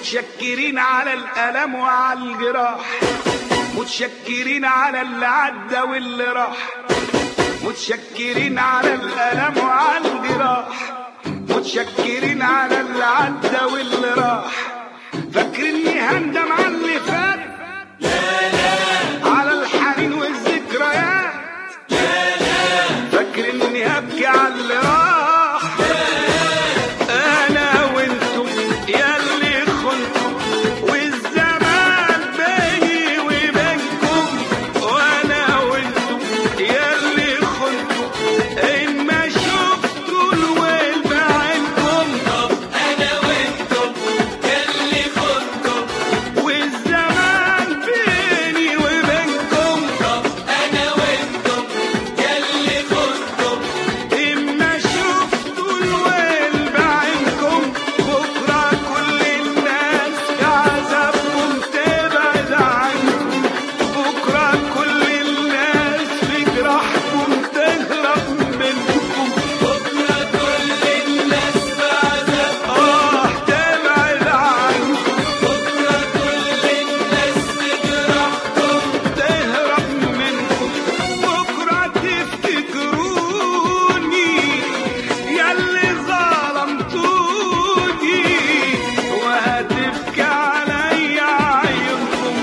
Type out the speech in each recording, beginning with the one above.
متشكرين على الألم وعلى الجراح، متشكرين على اللي عدى واللي راح، متشكرين على الألم وعلى الجراح، متشكرين على اللي عدى واللي راح. فاكرني هندم على اللي فات؟ لا لا. على الحنين والذكريات؟ لا لا. فاكرني هبكي على اللي راح؟ لا لا. انا وانتم ياللي خنتم والزمان بيني وبينكم، وانا وانتم ياللي خنتم ان ما شفتوا الويل بعينكم. طب انا وانتم ياللي خنتم والزمان بيني وبينكم، طب انا وانتم ياللي خنتم ان ما شفتوا الويل بعينكم. بكره كل الناس بعذابكم تبعد عنكم، بكره كل الناس بجراحكم تهرب منكم، بكره كل الناس بعذابكم تبعد عنكم، بكره كل الناس بجراحكم تهرب منكم. بكره تفتكروني ياللي ظلمتوني، وهتبكي عليا عيونكم،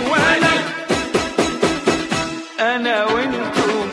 انا وانتم.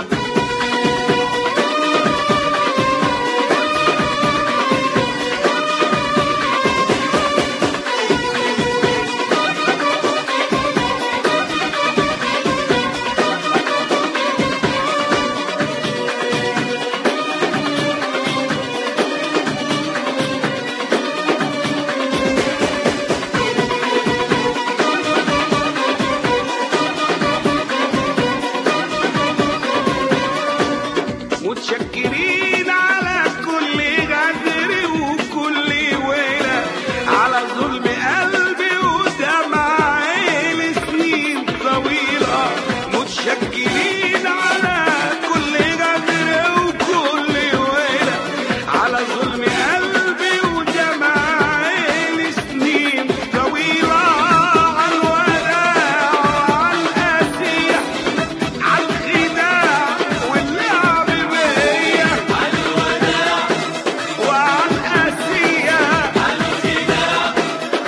متشكرين على كل غدر وكل ويلة، على ظلم قلبي ودمع عيني سنين طويلة. متشكرين على كل غدر وكل ويلة، على ظلم قلبي ودمع عيني سنين طويلة. على الوداع وعلى القاسية، على الخداع واللعب بيا، على الوداع وعلى القاسية على الخداع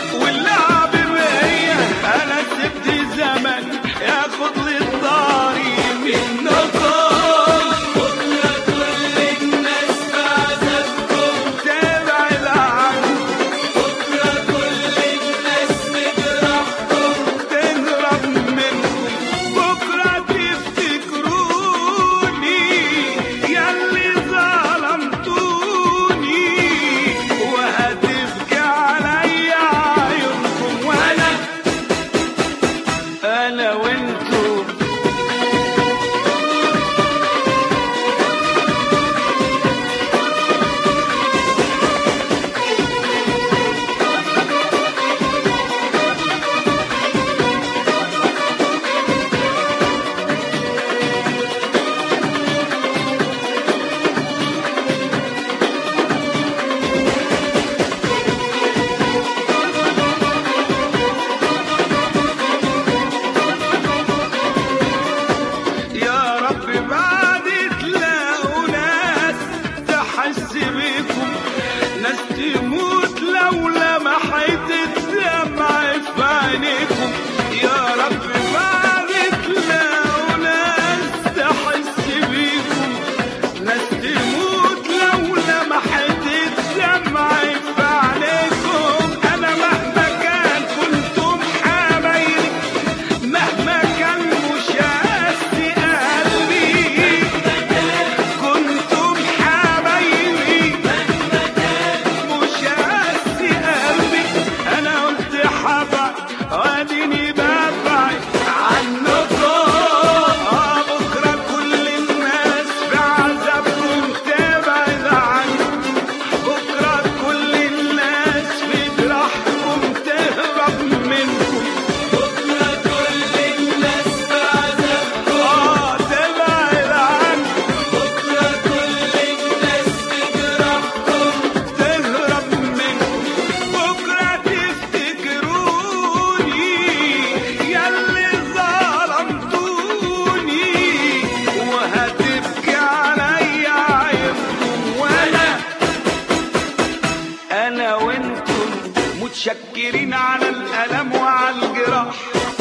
متشكرين على الألم وعلى الجراح.